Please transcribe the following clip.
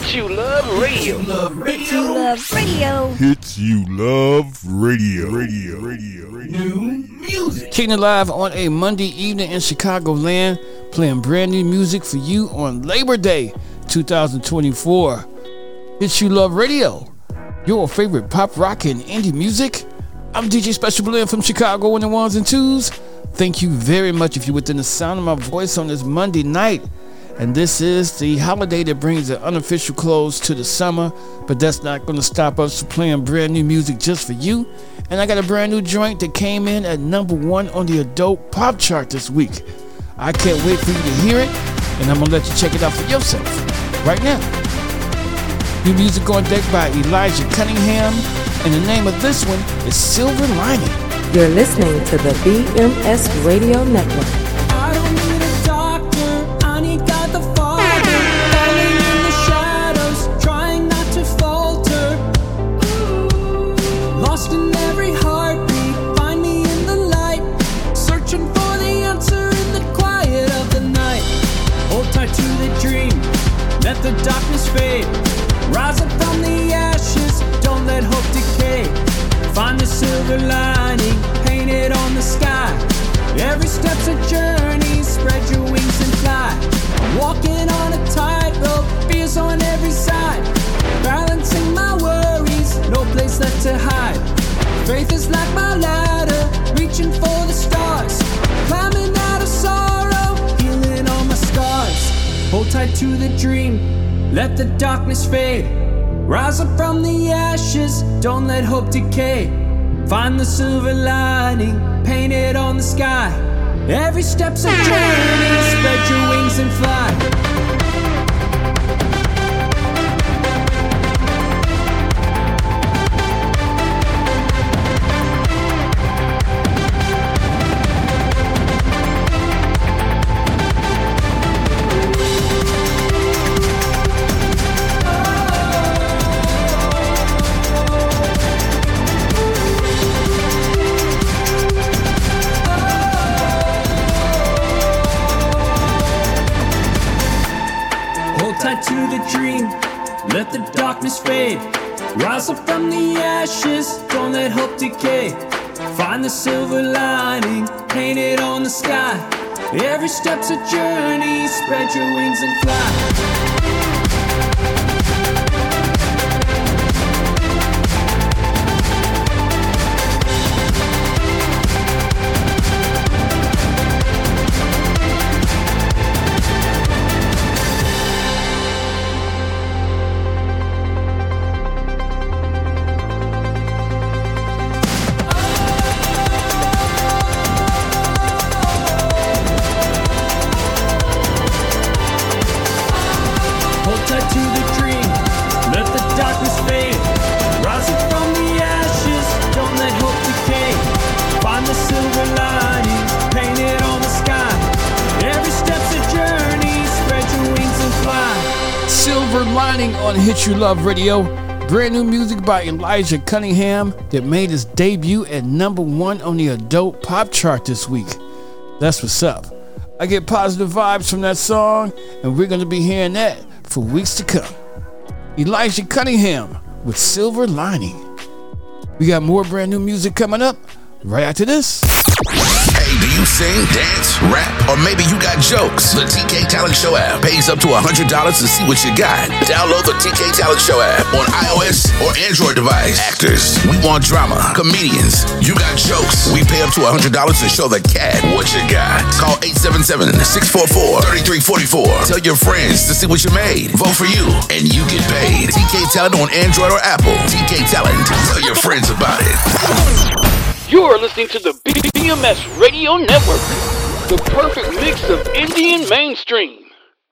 Hits You Love Radio. Hits You Love Radio. Hits You Love Radio. New music. Kicking it live on a Monday evening in Chicagoland, playing brand new music for you on Labor Day 2024. Hits You Love Radio, your favorite pop, rock, and indie music. I'm DJ Special Blend from Chicago on the ones and twos. Thank you very much if you're within the sound of my voice on this Monday night. And this is the holiday that brings an unofficial close to the summer, but that's not going to stop us from playing brand new music just for you. And I got a brand new joint that came in at number 1 on the adult pop chart this week. I can't wait for you to hear it, and I'm going to let you check it out for yourself right now. New music on deck by Elijah Cunningham, and the name of this one is Silver Lining. You're listening to the BMS Radio Network. I don't need a doctor, I need God the Father. Falling in the shadows, trying not to falter. Lost in every heartbeat, find me in the light. Searching for the answer in the quiet of the night. Hold tight to the dream, let the darkness fade. Rise up from the ashes, don't let hope decay. Find the silver lining, paint it on the sky. Every step's a journey, spread your wings and fly. Walking on a tightrope, fears on every side. Balancing my worries, no place left to hide. Faith is like my ladder, reaching for the stars. Climbing out of sorrow, healing all my scars. Hold tight to the dream, let the darkness fade. Rise up from the ashes, don't let hope decay. Find the silver lining, paint it on the sky. Every step's a journey, spread your wings and fly. To the dream, let the darkness fade. Rise up from the ashes, don't let hope decay. Find the silver lining, paint it on the sky. Every step's a journey, spread your wings and fly. On Hit You Love Radio, brand new music by Elijah Cunningham that made his debut at number 1 on the adult pop chart this week. That's what's up. I get positive vibes from that song, and we're going to be hearing that for weeks to come. Elijah Cunningham with Silver Lining. We got more brand new music coming up right after this. Hey, do you sing, dance, rap, or maybe you got jokes? The TK Talent Show app pays up to $100 to see what you got. Download the TK Talent Show app on iOS or Android device. Actors, we want drama. Comedians, you got jokes. We pay up to $100 to show the cat what you got. Call 877-644-3344. Tell your friends to see what you made. Vote for you, and you get paid. TK Talent on Android or Apple. TK Talent. Tell your friends about it. You're listening to the BMS Radio Network, the perfect mix of indie and mainstream.